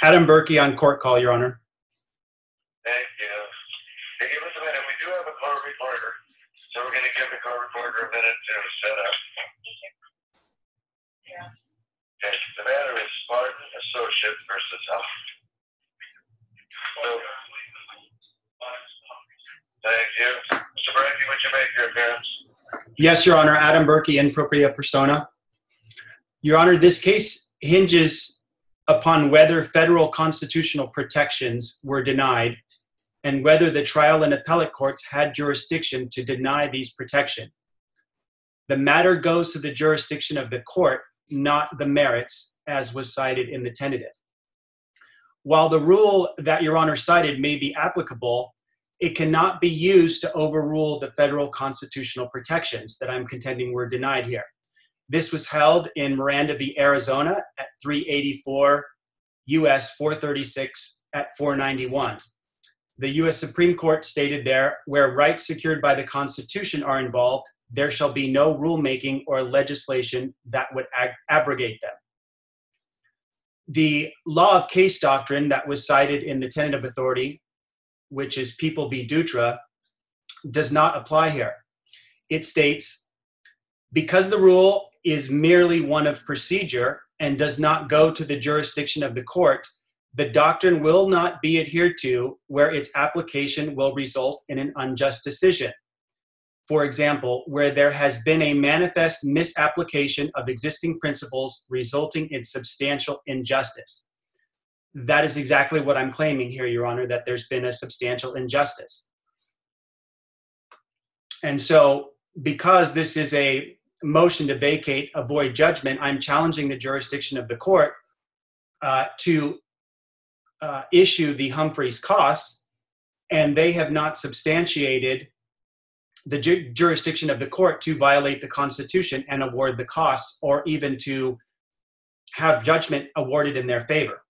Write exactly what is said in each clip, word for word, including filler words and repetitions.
Adam Berkey on court call, Your Honor. Thank you. Hey, give us a minute. We do have a court reporter, so we're going to give the court reporter a minute to set up. Okay, the matter is Spartan Associates versus Huff. So, thank you. Mister Berkey, would you make your appearance? Yes, Your Honor. Adam Berkey in propria persona. Your Honor, this case hinges upon whether federal constitutional protections were denied and whether the trial and appellate courts had jurisdiction to deny these protections. The matter goes to the jurisdiction of the court, not the merits, as was cited in the tentative. While the rule that Your Honor cited may be applicable, it cannot be used to overrule the federal constitutional protections that I'm contending were denied here. This was held in Miranda v. Arizona at three eighty-four U S four thirty-six at four ninety-one. The U S Supreme Court stated there, where rights secured by the Constitution are involved, there shall be no rulemaking or legislation that would ag- abrogate them. The law of case doctrine that was cited in the tentative authority, which is People v. Dutra, does not apply here. It states, because the rule is merely one of procedure and does not go to the jurisdiction of the court, the doctrine will not be adhered to where its application will result in an unjust decision. For example, where there has been a manifest misapplication of existing principles resulting in substantial injustice. That is exactly what I'm claiming here, Your Honor, that there's been a substantial injustice. And so, because this is a motion to vacate a void judgment, I'm challenging the jurisdiction of the court uh, to uh, issue the Humphreys costs, and they have not substantiated the ju- jurisdiction of the court to violate the Constitution and award the costs, or even to have judgment awarded in their favor.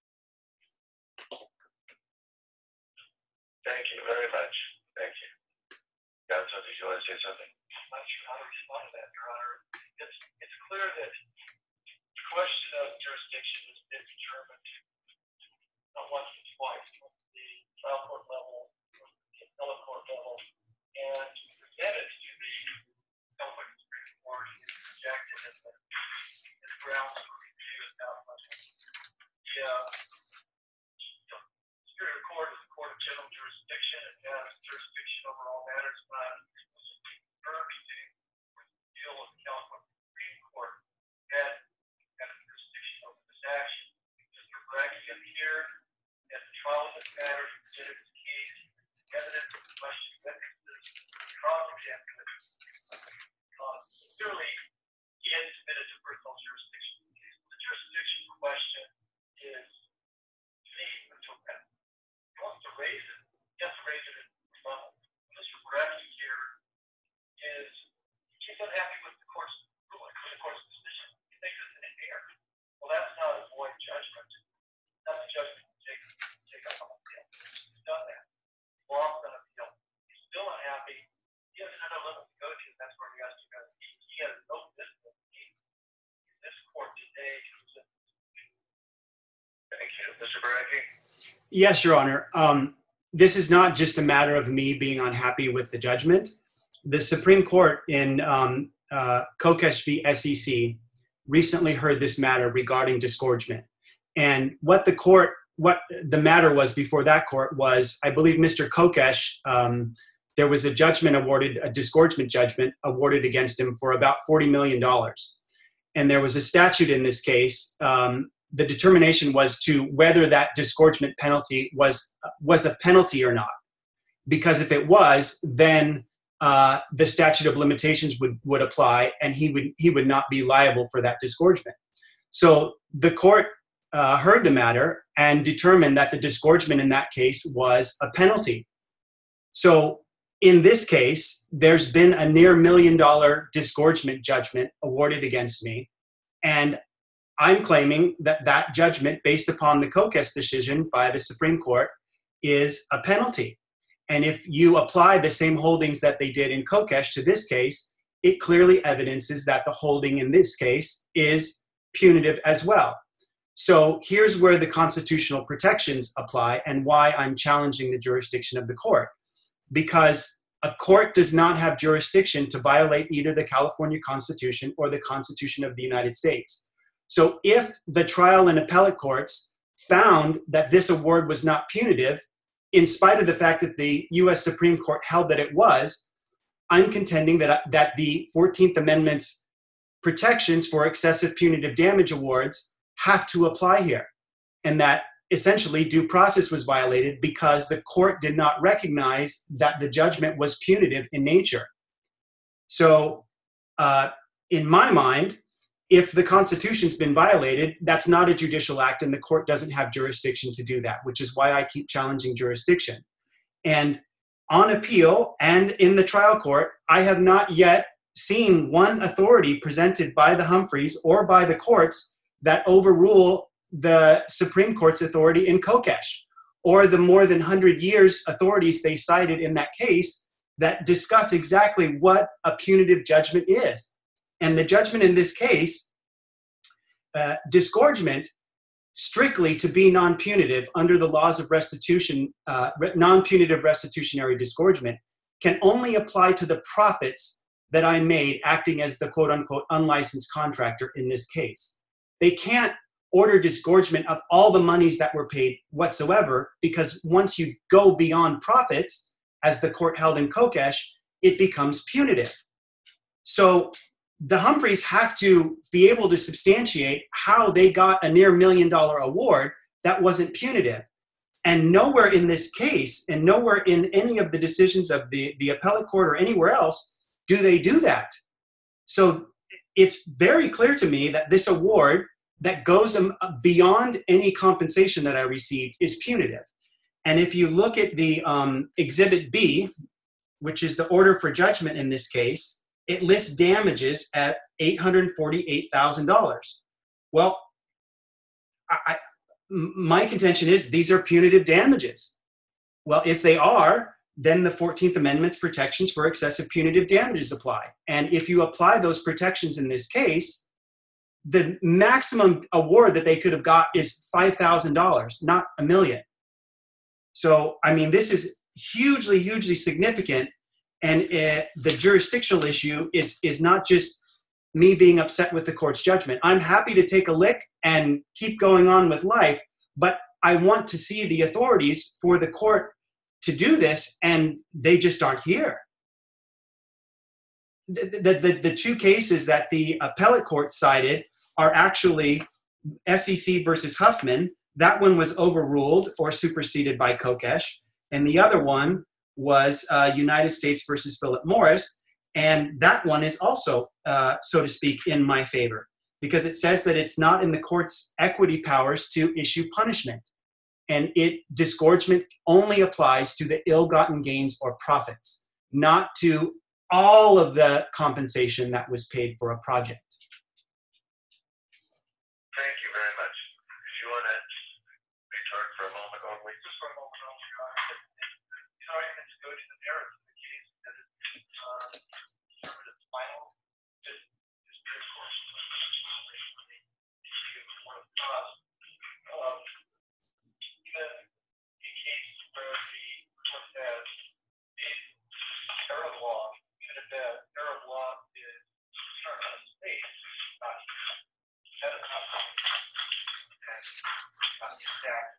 Thank you very much. Thank you. Counsel, did you want to say something? I'm not sure how to respond to that, Your Honor. It's, it's clear that the question of jurisdiction has been determined not once but twice at the trial court level, the appellate court level, and presented to the California Supreme Court and rejected as the as grounds for review at that level. The uh, Superior Court is a court of general jurisdiction. It has jurisdiction over all matters not exclusively referred to deal with the California Supreme Court had had jurisdiction over this action. Mister Bragg appeared at the trial of this matter, he presented his case, evidence of the question of witnesses, cross-examined. Uh, clearly, he had submitted to personal jurisdiction. The jurisdiction question is, to me, until that. He wants to raise it. He has to raise it at the level. Mister Bragg here is, he's unhappy with the court's ruling, with the court's decision. He thinks it's an error. Well, that's not a void judgment. That's a judgment to take, take up on appeal. He's done that. He's lost on appeal. He's still unhappy. He has another level to go to. That's where he has to go. He, he has no business being in this court today. Thank you. Mister Bragg? Yes, Your Honor. Um, this is not just a matter of me being unhappy with the judgment. The Supreme Court in um, uh, Kokesh v. S E C recently heard this matter regarding disgorgement. And what the court, what the matter was before that court was, I believe Mister Kokesh, um, there was a judgment awarded, a disgorgement judgment awarded against him for about forty million dollars. And there was a statute in this case. Um, the determination was to whether that disgorgement penalty was, was a penalty or not. Because if it was, then uh, the statute of limitations would, would apply, and he would, he would not be liable for that disgorgement. So the court uh, heard the matter and determined that the disgorgement in that case was a penalty. So in this case, there's been a near million dollar disgorgement judgment awarded against me. And I'm claiming that that judgment, based upon the Kokesh decision by the Supreme Court, is a penalty. And if you apply the same holdings that they did in Kokesh to this case, it clearly evidences that the holding in this case is punitive as well. So here's where the constitutional protections apply and why I'm challenging the jurisdiction of the court. Because a court does not have jurisdiction to violate either the California Constitution or the Constitution of the United States. So if the trial and appellate courts found that this award was not punitive, in spite of the fact that the U S Supreme Court held that it was, I'm contending that, that the fourteenth Amendment's protections for excessive punitive damage awards have to apply here, and that essentially due process was violated because the court did not recognize that the judgment was punitive in nature. So uh, in my mind, if the Constitution's been violated, that's not a judicial act and the court doesn't have jurisdiction to do that, which is why I keep challenging jurisdiction. And on appeal and in the trial court, I have not yet seen one authority presented by the Humphreys or by the courts that overrule the Supreme Court's authority in Kokesh, or the more than one hundred years authorities they cited in that case that discuss exactly what a punitive judgment is. And the judgment in this case, uh, disgorgement, strictly to be non-punitive under the laws of restitution, uh, non-punitive restitutionary disgorgement, can only apply to the profits that I made acting as the quote-unquote unlicensed contractor in this case. They can't order disgorgement of all the monies that were paid whatsoever, because once you go beyond profits, as the court held in Kokesh, it becomes punitive. So the Humphreys have to be able to substantiate how they got a near million dollar award that wasn't punitive. And nowhere in this case, and nowhere in any of the decisions of the, the appellate court or anywhere else, do they do that. So it's very clear to me that this award that goes beyond any compensation that I received is punitive. And if you look at the um, Exhibit B, which is the order for judgment in this case, it lists damages at eight hundred forty-eight thousand dollars. Well, I, I, my contention is these are punitive damages. Well, if they are, then the fourteenth Amendment's protections for excessive punitive damages apply. And if you apply those protections in this case, the maximum award that they could have got is five thousand dollars, not a million. So, I mean, this is hugely, hugely significant. And uh, the jurisdictional issue is, is not just me being upset with the court's judgment. I'm happy to take a lick and keep going on with life, but I want to see the authorities for the court to do this, and they just aren't here. The, the, the, the two cases that the appellate court cited are actually S E C versus Huffman. That one was overruled or superseded by Kokesh. And the other one was uh, United States versus Philip Morris. And that one is also, uh, so to speak, in my favor, because it says that it's not in the court's equity powers to issue punishment. And it disgorgement only applies to the ill-gotten gains or profits, not to all of the compensation that was paid for a project. Thank you very much. If you want to return for a moment only. Just for a moment, I'll be honest. The arguments go to the merits of the case that is uh, determined as final. Just is very course. One of us. Um, even in case where the court has made error of law, even if the error of law is turned on its face, not that is not and not exact.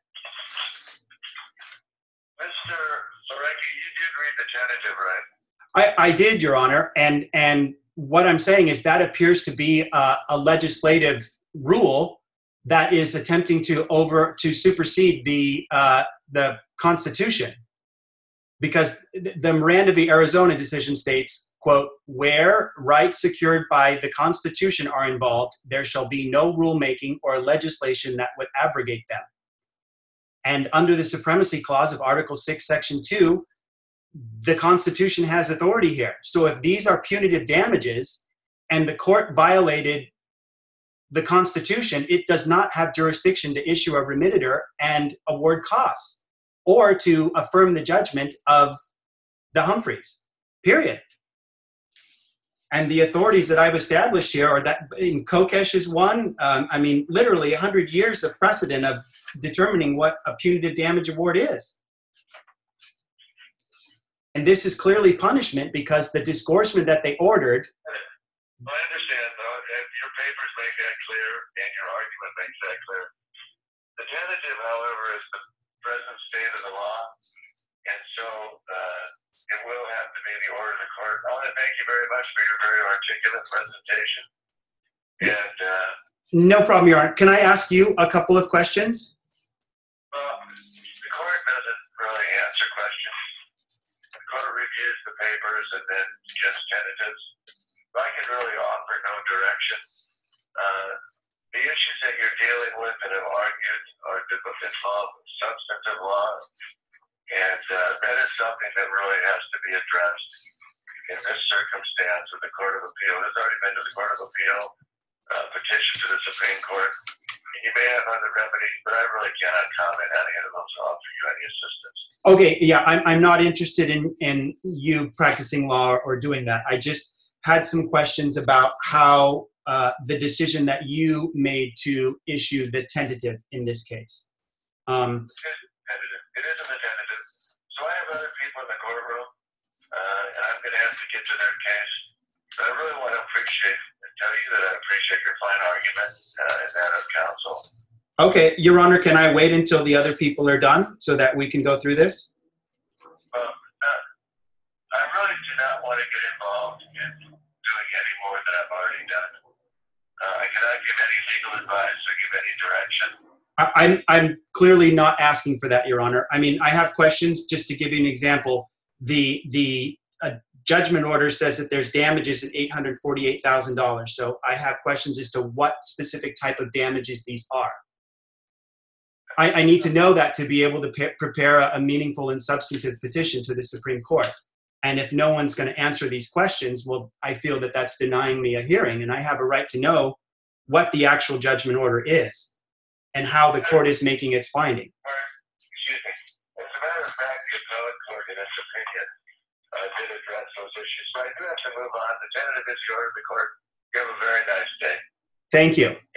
Mister Orecki, you did read the tentative, right? I, I did, Your Honor, and and what I'm saying is that appears to be a, a legislative rule that is attempting to over to supersede the uh, the Constitution, because the Miranda v. Arizona decision states, quote, "Where rights secured by the Constitution are involved, there shall be no rulemaking or legislation that would abrogate them." And under the Supremacy Clause of Article six, Section two, the Constitution has authority here. So if these are punitive damages and the court violated the Constitution, it does not have jurisdiction to issue a remittitor and award costs or to affirm the judgment of the Humphreys, period. and the authorities that I've established here are that in Kokesh is one. Um, I mean, literally one hundred years of precedent of determining what a punitive damage award is. And this is clearly punishment because the disgorgement that they ordered. I understand, though, and your papers make that clear, and your argument makes that clear. The tentative, however, is the present state of the law, and so uh, it will have to be the order of the court. I want to thank you very much for your very articulate presentation. And uh, no problem, Your Honor. Can I ask you a couple of questions? well, the court doesn't really answer questions. The court reviews the papers and then gives tentatives. I can really offer no direction. Uh, the issues that you're dealing with and have argued are involve substantive law, and uh, that is something that really has to be addressed in this circumstance with the Court of Appeal. It's already been to the Court of Appeal, uh, petition to the Supreme Court, and you may have other remedies, but I really cannot comment on any of those or offer you any assistance. Okay, yeah, I'm, I'm not interested in, in you practicing law or doing that. I just had some questions about how uh, the decision that you made to issue the tentative in this case. Um, It is tentative. It isn't a tentative. So I have other people in the courtroom, uh, and I'm going to have to get to their case. But I really want to appreciate and tell you that I appreciate your fine argument uh, and that of counsel. okay, Your Honor, can I wait until the other people are done so that we can go through this? Well, uh, I really do not want to get involved in doing any more than I've already done. Uh, I cannot give any legal advice or give any direction. I, I'm, I'm clearly not asking for that, Your Honor. I mean, I have questions. Just to give you an example, the, the uh, judgment order says that there's damages at eight hundred forty-eight thousand dollars. So I have questions as to what specific type of damages these are. I, I need to know that to be able to pe- prepare a, a meaningful and substantive petition to the Supreme Court. And if no one's going to answer these questions, well, I feel that that's denying me a hearing, and I have a right to know what the actual judgment order is and how the court is making its finding. Excuse me. As a matter of fact, the appellate court, in its opinion, uh, did address those issues. So I do have to move on. The tentative is the order of the court. You have a very nice day. Thank you.